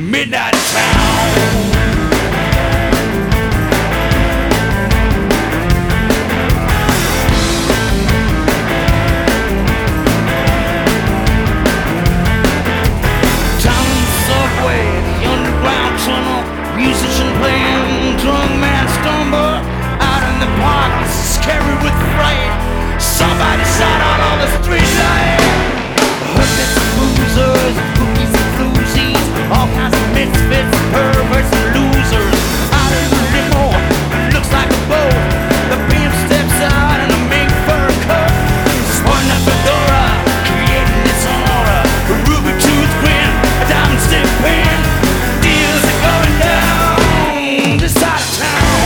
midnight town. Musician playing, drunk man stumble out in the park, scary with fright. Somebody shot out all the street lights. Hoodless boozers, bookies and floozies, all kinds of misfits, perverts and losers. Out in the limo, looks like a boat. The pimp steps out in a mink fur coat, sporting a fedora, creating its aura. A ruby tooth grin, a diamond stick pin. Deals are going down this side of town.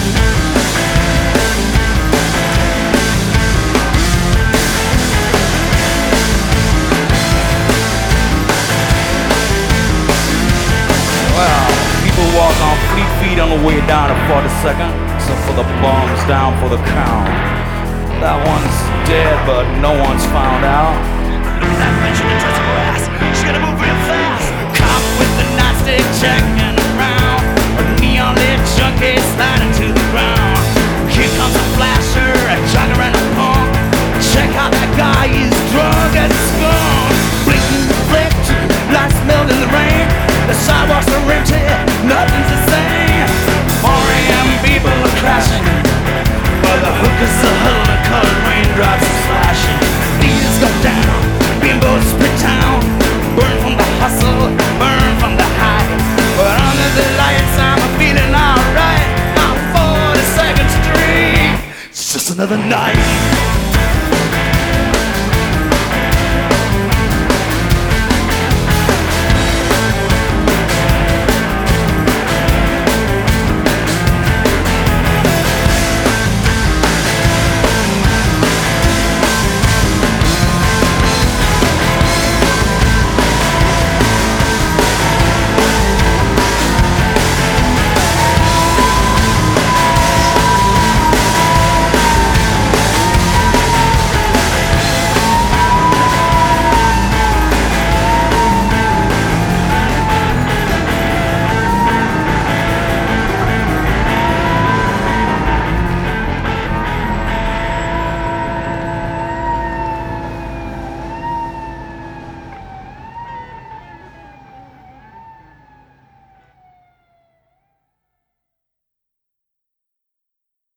Well, people walk on fleet feet on the way down to 42nd, except for the bums down for the count. That one's dead, but no one's found out. Look at that bitch in the dress grass. She's gonna move real fast. Cop with the nightstick checking around. A neon lit junkie sliding to the ground. Here comes a flasher, a jogger and a punk. Check out that guy, he's drunk and skunk. Blinking reflect, lights melt in the rain. The sidewalks are empty, nothing's the same. 4 a.m. people are crashing, but the hookers are huddling, colored raindrops are splashing. Leaders go down, bimbos split town. Burn from the hustle, burn from the high. But under the lights I'm feeling alright. I'm 42nd Street, it's just another night.